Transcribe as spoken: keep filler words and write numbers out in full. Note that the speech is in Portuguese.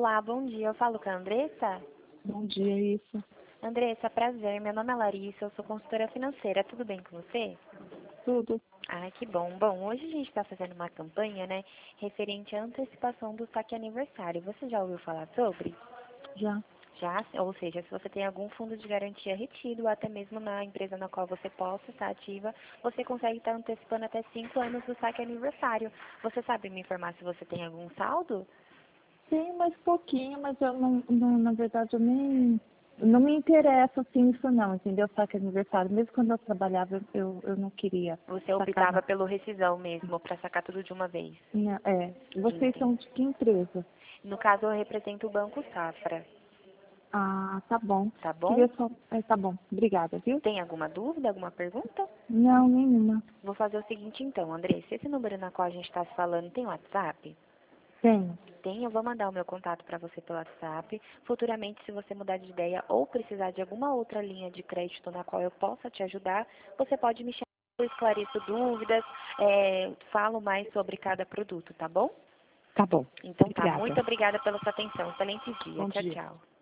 Olá, bom dia. Eu falo com a Andressa? Bom dia, isso. Andressa, prazer. Meu nome é Larissa, eu sou consultora financeira. Tudo bem com você? Tudo. Ai, que bom. Bom, hoje a gente está fazendo uma campanha, né, referente à antecipação do saque aniversário. Você já ouviu falar sobre? Já. Já, ou seja, se você tem algum fundo de garantia retido, ou até mesmo na empresa na qual você possa estar ativa, você consegue estar antecipando até cinco anos do saque aniversário. Você sabe me informar se você tem algum saldo? Tem mais pouquinho, mas eu não, não- na verdade eu nem não me interessa assim isso não, entendeu? Saque aniversário. Mesmo quando eu trabalhava, eu, eu não queria Você sacar optava não. pelo rescisão mesmo, para sacar tudo de uma vez? Minha- É. Vocês Entendi. são de que empresa? No caso, eu represento o Banco Safra, Ah, tá bom. tá bom? Queria só. É, tá bom. Obrigada, viu? Tem alguma dúvida, alguma pergunta? Não, nenhuma. Vou fazer o seguinte então, Andressa, esse número na qual a gente está se falando tem WhatsApp? Tenho. Tem, eu vou mandar o meu contato para você pelo WhatsApp. Futuramente, se você mudar de ideia ou precisar de alguma outra linha de crédito na qual eu possa te ajudar, você pode me chamar, eu esclareço dúvidas, é, falo mais sobre cada produto, tá bom? Tá bom. Então tá, Obrigada. muito obrigada pela sua atenção. Excelente dia. Bom Tchau, dia. tchau.